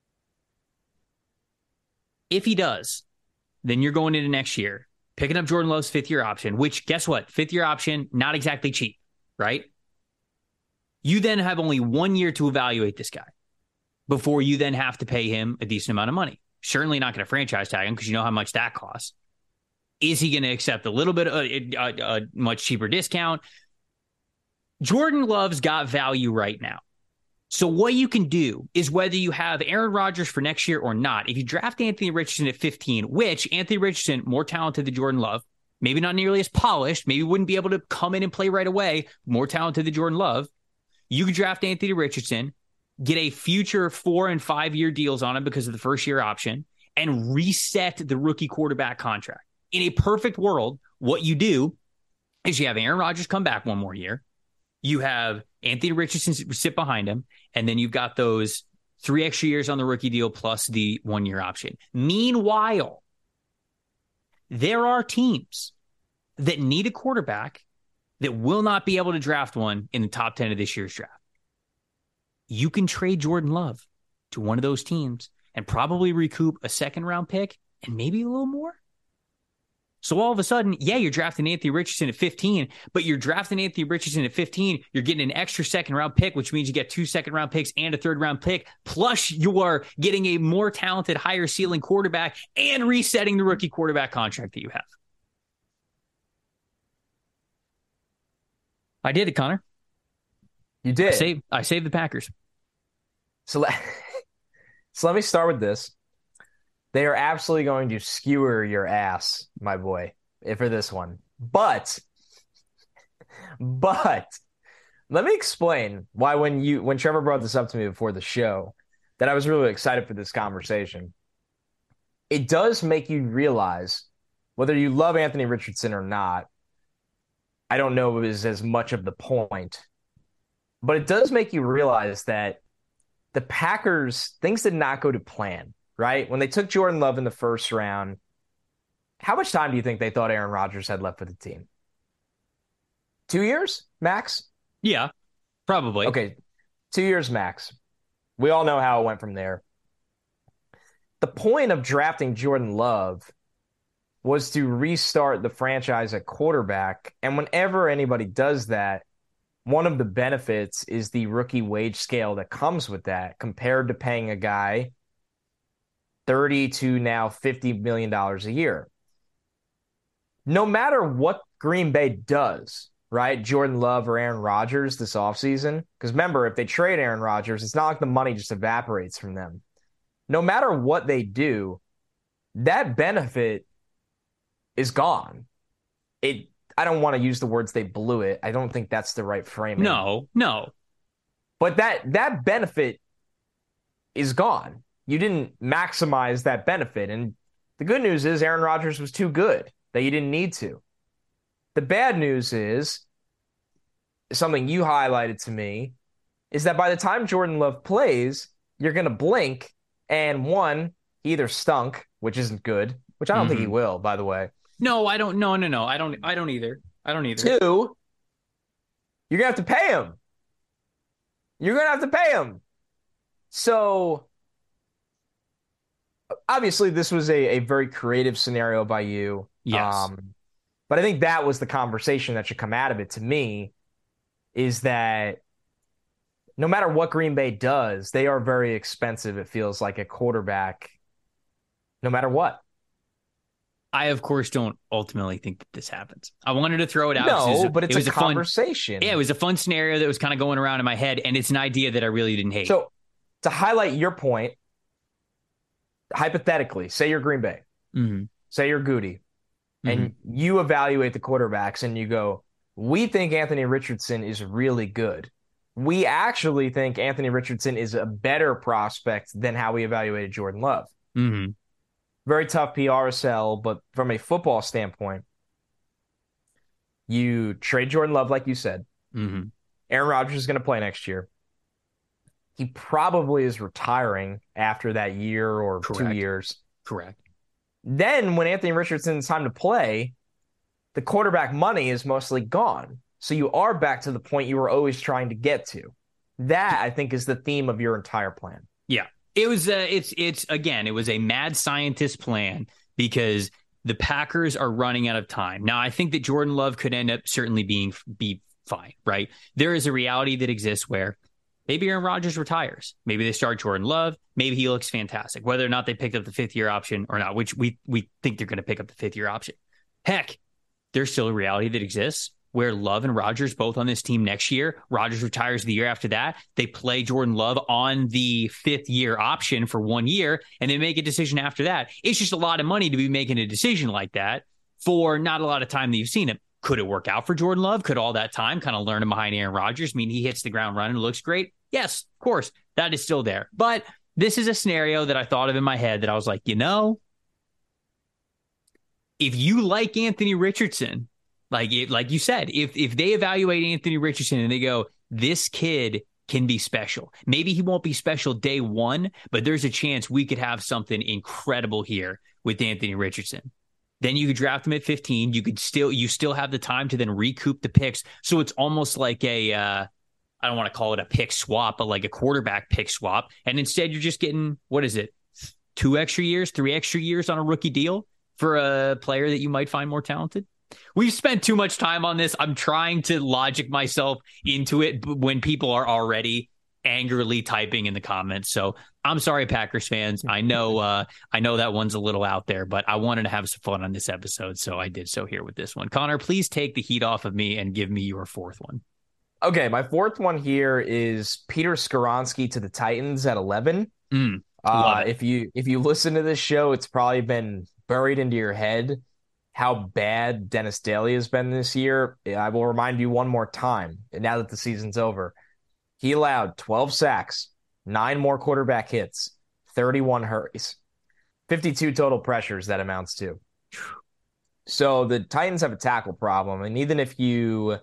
If he does, then you're going into next year, picking up Jordan Love's fifth year option, which, guess what? Fifth year option, not exactly cheap, right? You then have only one year to evaluate this guy before you then have to pay him a decent amount of money. Certainly not going to franchise tag him because you know how much that costs. Is he going to accept a little bit of a, a, a much cheaper discount? Jordan Love's got value right now. So what you can do is whether you have Aaron Rodgers for next year or not, if you draft Anthony Richardson at fifteen, which Anthony Richardson, more talented than Jordan Love, maybe not nearly as polished, maybe wouldn't be able to come in and play right away, more talented than Jordan Love, you could draft Anthony Richardson, get a future four and five year deals on him because of the first year option, and reset the rookie quarterback contract. In a perfect world, what you do is you have Aaron Rodgers come back one more year. You have Anthony Richardson sit behind him, and then you've got those three extra years on the rookie deal plus the one-year option. Meanwhile, there are teams that need a quarterback that will not be able to draft one in the top ten of this year's draft. You can trade Jordan Love to one of those teams and probably recoup a second-round pick and maybe a little more. So all of a sudden, yeah, you're drafting Anthony Richardson at fifteen, but you're drafting Anthony Richardson at fifteen. You're getting an extra second round pick, which means you get two second round picks and a third round pick. Plus you are getting a more talented, higher ceiling quarterback and resetting the rookie quarterback contract that you have. I did it, Connor.
You did.
I saved, I saved the Packers.
So let, so let me start with this. They are absolutely going to skewer your ass, my boy, for this one. But, but let me explain why when you when Trevor brought this up to me before the show, that I was really excited for this conversation. It does make you realize, whether you love Anthony Richardson or not, I don't know if it is as much of the point, but it does make you realize that the Packers, things did not go to plan, right? When they took Jordan Love in the first round, how much time do you think they thought Aaron Rodgers had left with the team? Two years, max?
Yeah, probably.
Okay, two years max. We all know how it went from there. The point of drafting Jordan Love was to restart the franchise at quarterback. And whenever anybody does that, one of the benefits is the rookie wage scale that comes with that, compared to paying a guy thirty to now fifty million dollars a year. No matter what Green Bay does, right, Jordan Love or Aaron Rodgers this offseason, because remember, if they trade Aaron Rodgers, it's not like the money just evaporates from them. No matter what they do, that benefit is gone. It I don't want to use the words they blew it. I don't think that's the right framing.
No, no.
But that that benefit is gone. You didn't maximize that benefit. And the good news is Aaron Rodgers was too good that you didn't need to. The bad news is, something you highlighted to me, is that by the time Jordan Love plays, you're going to blink, and one, he either stunk, which isn't good, which I don't mm-hmm. think he will, by the way.
No, I don't. No, no, no. I don't. I don't either. I don't either.
Two, you're gonna have to pay him. You're gonna have to pay him. So, obviously, this was a, a very creative scenario by you.
Yes.
Um, but I think that was the conversation that should come out of it. To me, is that no matter what Green Bay does, they are very expensive. It feels like a quarterback, no matter what.
I, of course, don't ultimately think that this happens. I wanted to throw it out.
No,
it was,
but it's
it was
a,
a
conversation.
Fun, yeah, it was a fun scenario that was kind of going around in my head, and it's an idea that I really didn't hate.
So, to highlight your point, hypothetically, say you're Green Bay,
mm-hmm.
say you're Goody, mm-hmm. and you evaluate the quarterbacks, and you go, we think Anthony Richardson is really good. We actually think Anthony Richardson is a better prospect than how we evaluated Jordan Love.
Mm-hmm.
Very tough P R sell, but from a football standpoint, you trade Jordan Love, like you said.
Mm-hmm.
Aaron Rodgers is going to play next year. He probably is retiring after that year or
Correct.
two years.
Correct.
Then when Anthony Richardson's time to play, the quarterback money is mostly gone. So you are back to the point you were always trying to get to. That, I think, is the theme of your entire plan.
Yeah. It was uh, it's it's again, it was a mad scientist plan because the Packers are running out of time. Now, I think that Jordan Love could end up certainly being be fine, right? There is a reality that exists where maybe Aaron Rodgers retires. Maybe they start Jordan Love. Maybe he looks fantastic. Whether or not they picked up the fifth year option or not, which we we think they're going to pick up the fifth year option. Heck, there's still a reality that exists where Love and Rodgers both on this team next year. Rodgers retires the year after that. They play Jordan Love on the fifth year option for one year, and they make a decision after that. It's just a lot of money to be making a decision like that for not a lot of time that you've seen him. Could it work out for Jordan Love? Could all that time kind of learn him behind Aaron Rodgers mean he hits the ground running and looks great? Yes, of course. That is still there. But this is a scenario that I thought of in my head that I was like, you know, if you like Anthony Richardson, Like it, like you said, if if they evaluate Anthony Richardson and they go, this kid can be special. Maybe he won't be special day one, but there's a chance we could have something incredible here with Anthony Richardson. Then you could draft him at fifteen. You could still you still have the time to then recoup the picks. So it's almost like a uh, I don't want to call it a pick swap, but like a quarterback pick swap. And instead, you're just getting, what is it, two extra years, three extra years on a rookie deal for a player that you might find more talented. We've spent too much time on this. I'm trying to logic myself into it when people are already angrily typing in the comments. So I'm sorry, Packers fans. I know uh, I know that one's a little out there, but I wanted to have some fun on this episode, so I did so here with this one. Connor, please take the heat off of me and give me your fourth one.
Okay, my fourth one here is Peter Skoronski to the Titans at eleven.
Mm,
uh, if you if you listen to this show, it's probably been buried into your head how bad Dennis Daly has been this year. I will remind you one more time, now that the season's over. He allowed twelve sacks, nine more quarterback hits, thirty-one hurries, fifty-two total pressures that amounts to. So the Titans have a tackle problem, and even if you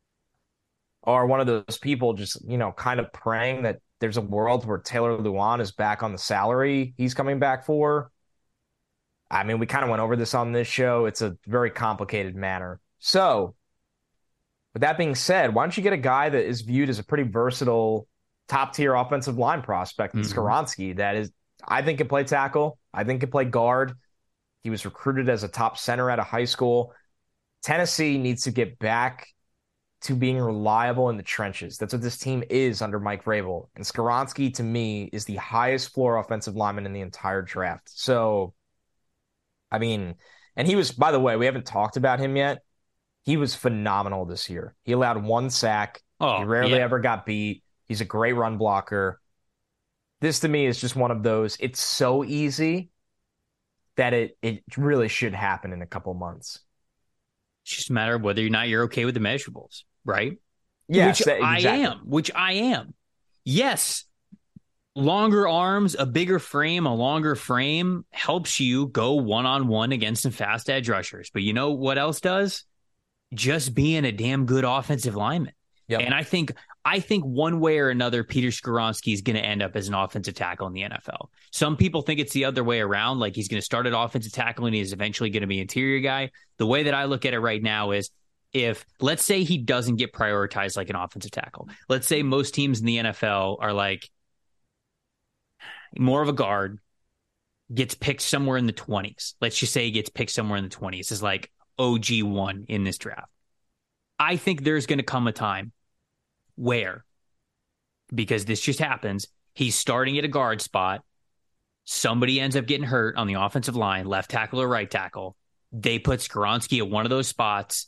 are one of those people just, you know, kind of praying that there's a world where Taylor Lewan is back on the salary he's coming back for, I mean, we kind of went over this on this show. It's a very complicated matter. So, with that being said, why don't you get a guy that is viewed as a pretty versatile top-tier offensive line prospect in mm-hmm. Skoronski that is, I think, can play tackle. I think can play guard. He was recruited as a top center out of high school. Tennessee needs to get back to being reliable in the trenches. That's what this team is under Mike Vrabel. And Skoronski, to me, is the highest floor offensive lineman in the entire draft. So, I mean, and he was, by the way, we haven't talked about him yet. He was phenomenal this year. He allowed one sack.
Oh,
he rarely
yeah.
ever got beat. He's a great run blocker. This, to me, is just one of those, it's so easy that it it really should happen in a couple months.
It's just a matter of whether or not you're okay with the measurables, right?
Yes,
which
exactly.
I am, which I am. Yes, longer arms, a bigger frame, a longer frame helps you go one-on-one against some fast edge rushers. But you know what else does? Just being a damn good offensive lineman.
Yep.
And I think I think one way or another, Peter Skoronski is going to end up as an offensive tackle in the N F L. Some people think it's the other way around, like he's going to start at offensive tackle and he's eventually going to be an interior guy. The way that I look at it right now is if, let's say he doesn't get prioritized like an offensive tackle. Let's say most teams in the N F L are like more of a guard, gets picked somewhere in the twenties. Let's just say he gets picked somewhere in the twenties is like O G one in this draft. I think there's going to come a time where, because this just happens, he's starting at a guard spot. Somebody ends up getting hurt on the offensive line, left tackle or right tackle. They put Skoronski at one of those spots.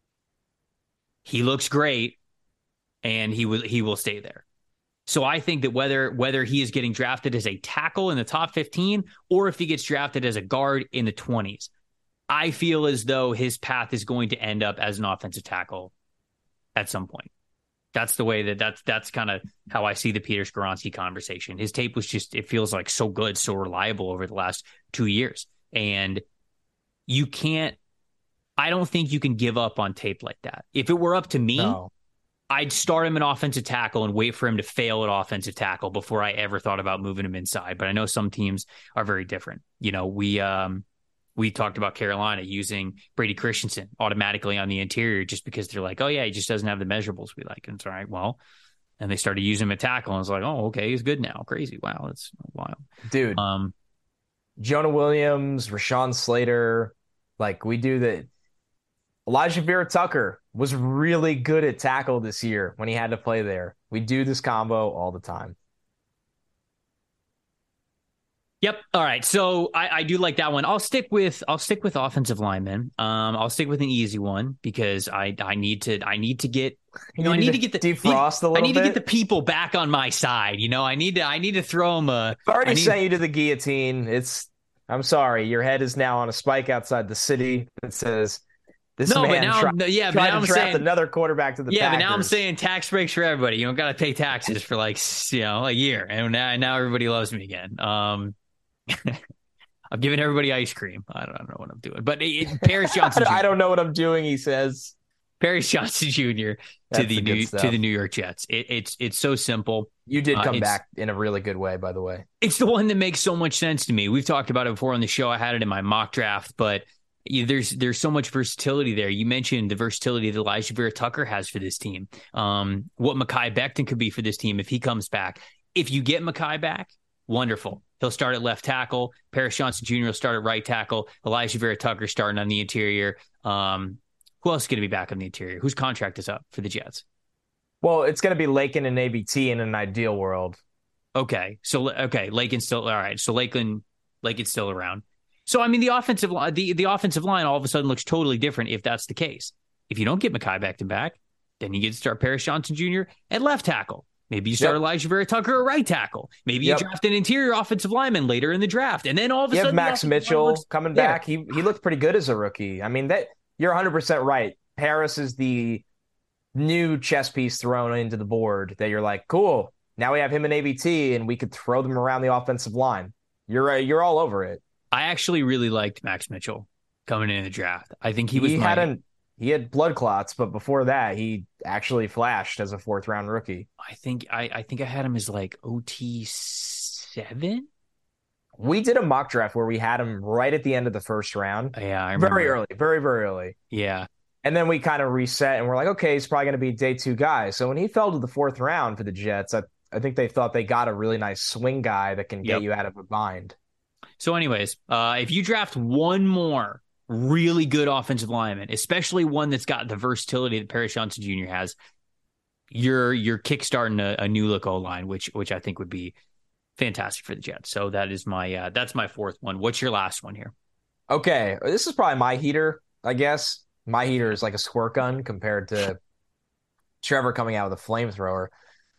He looks great, and he will he will stay there. So I think that whether whether he is getting drafted as a tackle in the top fifteen or if he gets drafted as a guard in the twenties, I feel as though his path is going to end up as an offensive tackle at some point. That's the way that that's that's kind of how I see the Peter Skoronski conversation. His tape was just, it feels like so good, so reliable over the last two years. And you can't, I don't think you can give up on tape like that. If it were up to me,
No.
I'd start him in offensive tackle and wait for him to fail at offensive tackle before I ever thought about moving him inside. But I know some teams are very different. You know, we, um, We talked about Carolina using Brady Christensen automatically on the interior just because they're like, oh, yeah, he just doesn't have the measurables we like. And it's all right. Well, and they started using him at tackle. And it's like, oh, okay, he's good now. Crazy. Wow, that's wild.
Dude,
Um,
Jonah Williams, Rashawn Slater, like we do the Elijah Vera Tucker was really good at tackle this year when he had to play there. We do this combo all the time.
Yep. All right. So I, I do like that one. I'll stick with I'll stick with offensive linemen. Um, I'll stick with an easy one because I I need to I need to get you know I need to get the
defrost a little
I need
bit.
to get the people back on my side. You know, I need to I need to throw them a.
I've already
I need,
sent you to the guillotine. It's I'm sorry, your head is now on a spike outside the city that says this
no,
man
but now,
tried,
no, yeah, but
tried
now
to
I'm
draft
saying
another quarterback to the
yeah,
Packers.
but now I'm saying tax breaks for everybody. You don't got to pay taxes for like you know a year, and now now everybody loves me again. Um. I'm giving everybody ice cream. I don't, I don't know what I'm doing, but it, it, Paris Johnson.
I don't know what I'm doing. He says
Paris Johnson Junior to
That's
the
the good
new
stuff.
to the New York Jets. It, it's it's so simple.
you did
Uh,
come
it's-
back in a really good way, by the way.
It's the one that makes so much sense to me. We've talked about it before on the show. I had it in my mock draft, but you, there's there's so much versatility there. You mentioned the versatility that Elijah Vera Tucker has for this team. Um, what Mekhi Becton could be for this team if he comes back. If you get Mekhi back, wonderful. He'll start at left tackle. Paris Johnson Junior will start at right tackle. Elijah Vera Tucker starting on the interior. Um, who else is going to be back on the interior? Whose contract is up for the Jets?
Well, it's going to be Lakin and A B T in an ideal world.
Okay, so okay, Lakin's still all right. So Lakin, Lakin's still around. So I mean, the offensive line, the the offensive line, all of a sudden looks totally different if that's the case. If you don't get Mekhi Becton back, Then you get to start Paris Johnson Junior at left tackle. Maybe you start
Yep.
Elijah Vera Tucker at right tackle. Maybe
Yep.
you draft an interior offensive lineman later in the draft. And then all of a
You have
sudden,
Max
the offensive line
Mitchell
looks-
coming
Yeah.
back. He he looked pretty good as a rookie. I mean, that you're one hundred percent right. Paris is the new chess piece thrown into the board that you're like, cool. Now we have him in A V T, and we could throw them around the offensive line. You're uh, you're all over it.
I actually really liked Max Mitchell coming in the draft. I think he was
he
my,
had an he had blood clots, but before that, he actually flashed as a fourth round rookie.
I think I, I think I had him as like O T seven.
We did a mock draft where we had him right at the end of the first round.
Yeah, I remember.
Very early, very, very early.
Yeah.
And then we kind of reset and we're like, okay, he's probably going to be a day two guy. So when he fell to the fourth round for the Jets, I, I think they thought they got a really nice swing guy that can get
Yep.
you out of a bind.
So, anyways, uh, if you draft one more really good offensive lineman, especially one that's got the versatility that Paris Johnson Junior has, you're you're kickstarting a, a new look O line, which which I think would be fantastic for the Jets. So that is my uh, that's my fourth one. What's your last one here?
Okay, this is probably my heater, I guess. My heater is like a squirt gun compared to Trevor coming out with a flamethrower.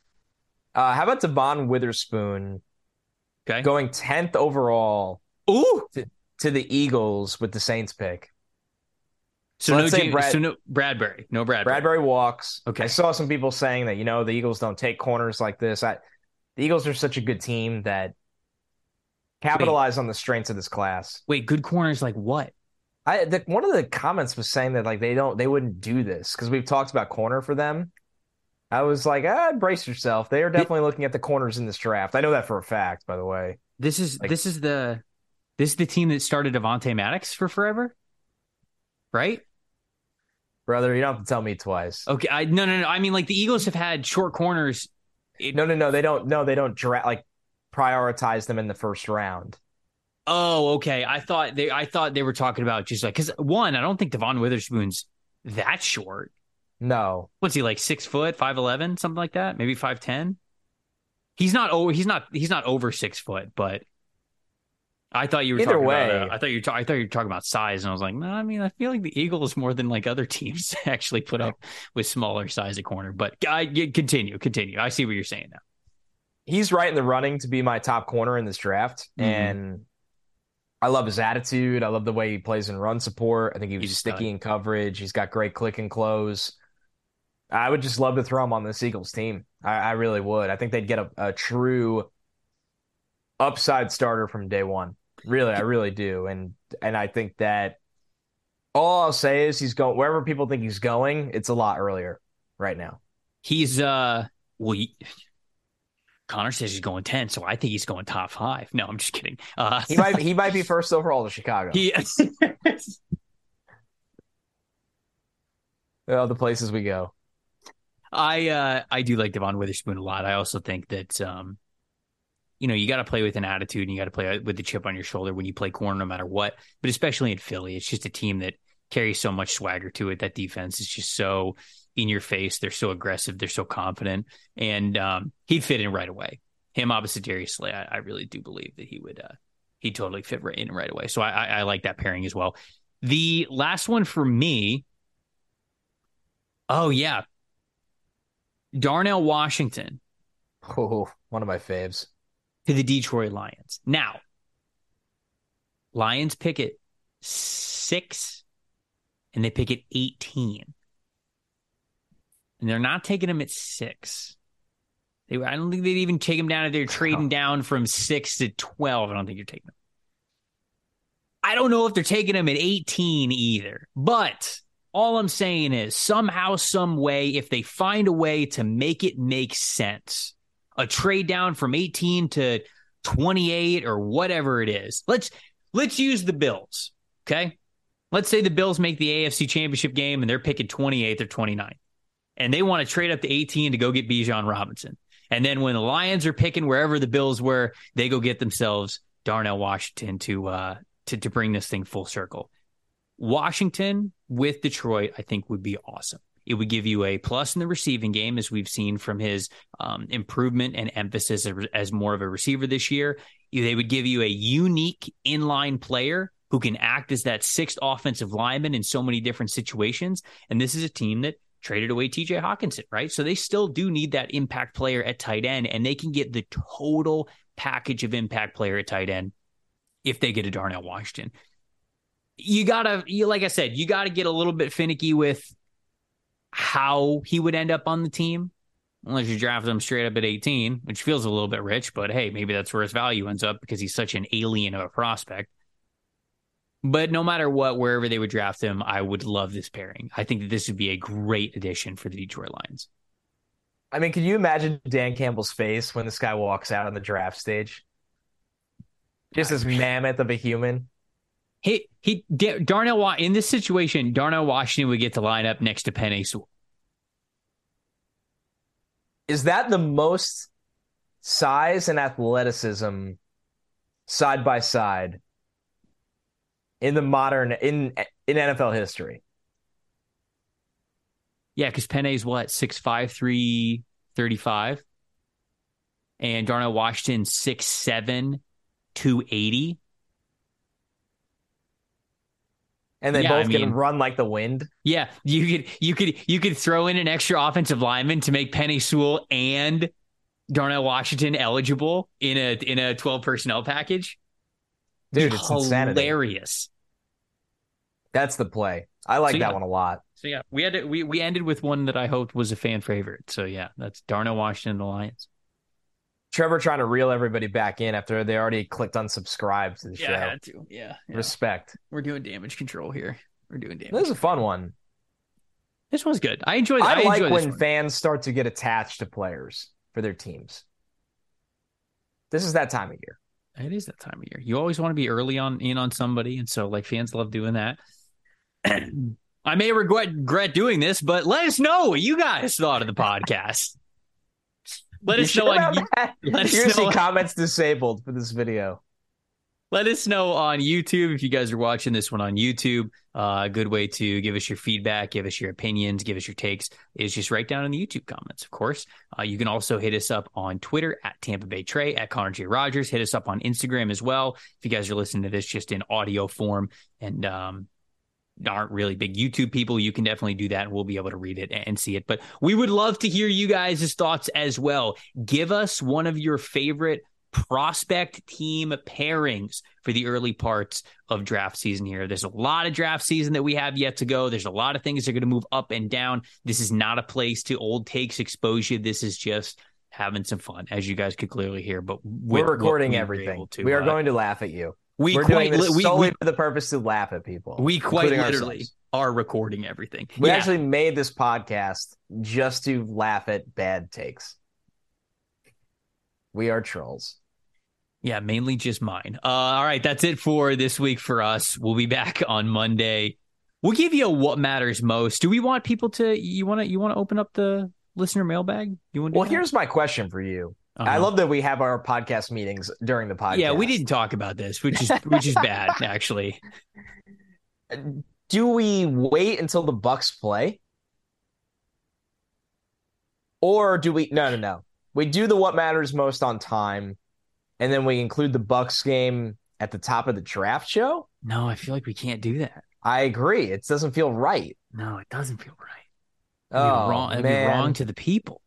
Uh, how about Devon Witherspoon
Okay.
going tenth overall
Ooh.
to, to the Eagles with the Saints pick?
So,
So
no,
let's say
James,
Brad-
so no Bradbury, no Bradbury.
Bradbury walks.
Okay.
I saw some people saying that, you know, the Eagles don't take corners like this. I, the Eagles are such a good team that capitalize on the strengths of this class.
Wait, good corners like what?
I the, one of the comments was saying that like they don't they wouldn't do this because we've talked about corner for them. I was like, ah, brace yourself. They are definitely looking at the corners in this draft. I know that for a fact, by the way.
This is
Like-
this is the this is the team that started Avonte Maddox for forever, right?
Brother, you don't have to tell me twice.
Okay, I no no no. I mean, like the Eagles have had short corners. It,
No, no, no. They don't. No, they don't dra- like prioritize them in the first round.
Oh, okay. I thought they I thought they were talking about just like because one, I don't think Devon Witherspoon's that short.
No,
What's he like six foot, five eleven, something like that? Maybe five ten. He's not over. He's not. He's not over six foot. But I thought you were
Either
talking
way.
about. Uh, I thought you. Ta- I thought you were talking about size, and I was like, no. I mean, I feel like the Eagles more than like other teams actually put up with smaller size at corner. But I continue, continue. I see what you're saying now.
he's right in the running to be my top corner in this draft,
Mhm.
and I love his attitude. I love the way he plays in run support. I think he was
He's a
sticky
stud.
in coverage. He's got great click and close. I would just love to throw him on this Eagles team. I, I really would. I think they'd get a, a true upside starter from day one. Really, I really do. And and I think that all I'll say is he's going wherever people think he's going, it's a lot earlier right now.
He's uh well he, Connor says he's going ten, so I think he's going top five. No, I'm just kidding. Uh
He might he might be first overall to Chicago.
he
Oh, the places we go.
I uh I do like Devon Witherspoon a lot. I also think that um you know, you got to play with an attitude and you got to play with the chip on your shoulder when you play corner no matter what, but especially in Philly. It's just a team that carries so much swagger to it. That defense is just so in your face. They're so aggressive. They're so confident. And um, he'd fit in right away. Him opposite Darius Slay, I, I really do believe that he would, uh, he'd totally fit right in right away. So I, I, I like that pairing as well. The last one for me, oh yeah, Darnell Washington
Oh, one of my faves.
to the Detroit Lions. Now, Lions pick it six and they pick it eighteen. And they're not taking him at six. They, I don't think they'd even take him down if they're trading down from six to twelve. I don't think you're taking him. I don't know if they're taking him at eighteen either. But all I'm saying is somehow, some way, if they find a way to make it make sense, a trade down from eighteen to twenty-eight or whatever it is. Let's let's use the Bills, okay? Let's say the Bills make the A F C Championship game and they're picking twenty-eighth or twenty-ninth. And they want to trade up to eighteen to go get Bijan Robinson. And then when the Lions are picking wherever the Bills were, they go get themselves Darnell Washington to uh to, to bring this thing full circle. Washington with Detroit, I think, would be awesome. It would give you a plus in the receiving game, as we've seen from his um, improvement and emphasis as, as more of a receiver this year. They would give you a unique inline player who can act as that sixth offensive lineman in so many different situations. And this is a team that traded away T J Hawkinson, right? So they still do need that impact player at tight end, and they can get the total package of impact player at tight end if they get a Darnell Washington. You gotta, you, like I said, you gotta get a little bit finicky with how he would end up on the team, unless you draft him straight up at eighteen, which feels a little bit rich, but hey, maybe that's where his value ends up because he's such an alien of a prospect. But no matter what, wherever they would draft him, I would love this pairing. I think that this would be a great addition for the Detroit Lions.
I mean, can you imagine Dan Campbell's face when this guy walks out on the draft stage? Just this mammoth of a human.
He he Darnell in this situation, Darnell Washington would get to line up next to Penei Sewell.
Is that the most size and athleticism side by side in the modern in in N F L history?
Yeah, because Penei's what, six five, three thirty-five, and Darnell Washington six seven, two eighty.
And they
yeah,
both
I mean,
can run like the wind.
Yeah, you could you could you could throw in an extra offensive lineman to make Penei Sewell and Darnell Washington eligible in a in a twelve personnel package.
Dude, it's
hilarious.
Insanity. That's the play. I like
so,
that
yeah.
one a lot.
So yeah, we had to, we we ended with one that I hoped was a fan favorite. So yeah, that's Darnell Washington and the Lions.
Trevor trying to reel everybody back in after they already clicked unsubscribe to the
yeah,
show.
I had to. Yeah, yeah.
Respect.
We're doing damage control here. We're doing damage.
This is a fun one.
This one's good. I enjoy.
I,
I
like
enjoy
when fans start to get attached to players for their teams. This is that time of year.
It is that time of year. You always want to be early on in on somebody, and so like fans love doing that. I may regret regret doing this, but let us know what you guys thought of the podcast. Let
you
us know on
that?
let
You're
us
gonna
know,
see comments disabled for this video.
Let us know on YouTube if you guys are watching this one on YouTube. Uh, a good way to give us your feedback, give us your opinions, give us your takes is just right down in the YouTube comments, of course. Uh, you can also hit us up on Twitter at Tampa Bay Trey, at Connor J. Rogers. Hit us up on Instagram as well. If you guys are listening to this just in audio form and um, aren't really big YouTube people, you can definitely do that and we'll be able to read it and see it. But we would love to hear you guys' thoughts as well. Give us one of your favorite prospect team pairings for the early parts of draft season here. There's a lot of draft season that we have yet to go. There's a lot of things that are going to move up and down. This is not a place to old takes expose you. This is just having some fun, as you guys could clearly hear. But
we're recording we everything. To, we are uh, going to laugh at you. We we're quite, doing this we, solely we, for the purpose to laugh at people.
We quite literally ourselves. are recording everything.
We
yeah.
actually made this podcast just to laugh at bad takes. We are trolls.
Yeah, mainly just mine. Uh, all right, that's it for this week for us. We'll be back on Monday. We'll give you a what matters most. Do we want people to? You want to? You want to open up the listener mailbag? You want?
Well,
that?
Here's my question for you. Uh-huh. I love that we have our podcast meetings during the podcast.
Yeah, we didn't talk about this, which is which is bad, actually.
Do we wait until the Bucks play, or do we? No, no, no. We do the what matters most on time. And then we include the Bucks game at the top of the draft show?
No, I feel like we can't do that.
I agree. It doesn't feel right.
No, it doesn't feel right.
It'd oh,
be wrong. It'd
man.
be wrong to the people.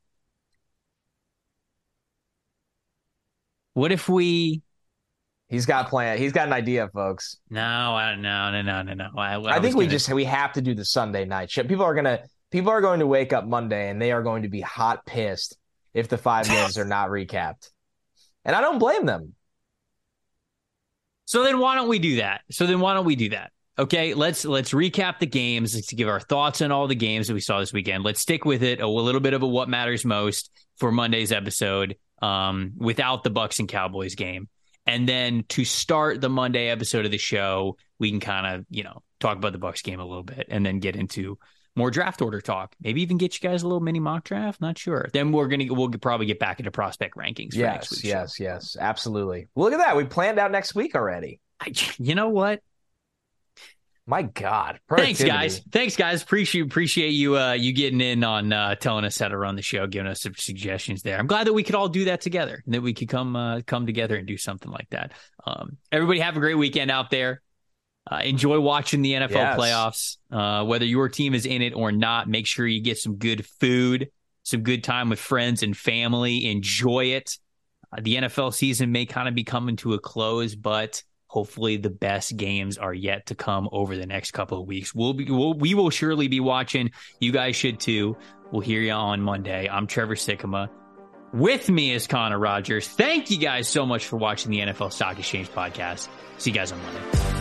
What if we...
He's got a plan. He's got an idea, folks.
No, I don't know. No, no, no, no. I, I,
I think we
gonna...
just we have to do the Sunday night show. People are gonna people are going to wake up Monday and they are going to be hot pissed if the five games are not recapped. And I don't blame them.
So then why don't we do that? So then why don't we do that? Okay, let's let's recap the games. Let's give our thoughts on all the games that we saw this weekend. Let's stick with it. A, a little bit of a what matters most for Monday's episode um, without the Bucks and Cowboys game. And then to start the Monday episode of the show, we can kind of, you know, talk about the Bucks game a little bit and then get into more draft order talk. Maybe even get you guys a little mini mock draft. Not sure. Then we're going to, we'll probably get back into prospect rankings. For
yes,
next week's
yes,
show.
yes. Absolutely. Well, look at that. We planned out next week already.
I, you know what?
My God.
Thanks, guys. Thanks, guys. Appreciate appreciate you uh, you getting in on uh, telling us how to run the show, giving us some suggestions there. I'm glad that we could all do that together and that we could come uh, come together and do something like that. Um, everybody have a great weekend out there. Uh, enjoy watching the N F L
yes.
playoffs. Uh, whether your team is in it or not, make sure you get some good food, some good time with friends and family. Enjoy it. Uh, the N F L season may kind of be coming to a close, but hopefully the best games are yet to come over the next couple of weeks. We'll be, we'll, we will surely be watching. You guys should too. We'll hear you on Monday. I'm Trevor Sikkema. With me is Connor Rogers. Thank you guys so much for watching the N F L Stock Exchange podcast. See you guys on Monday.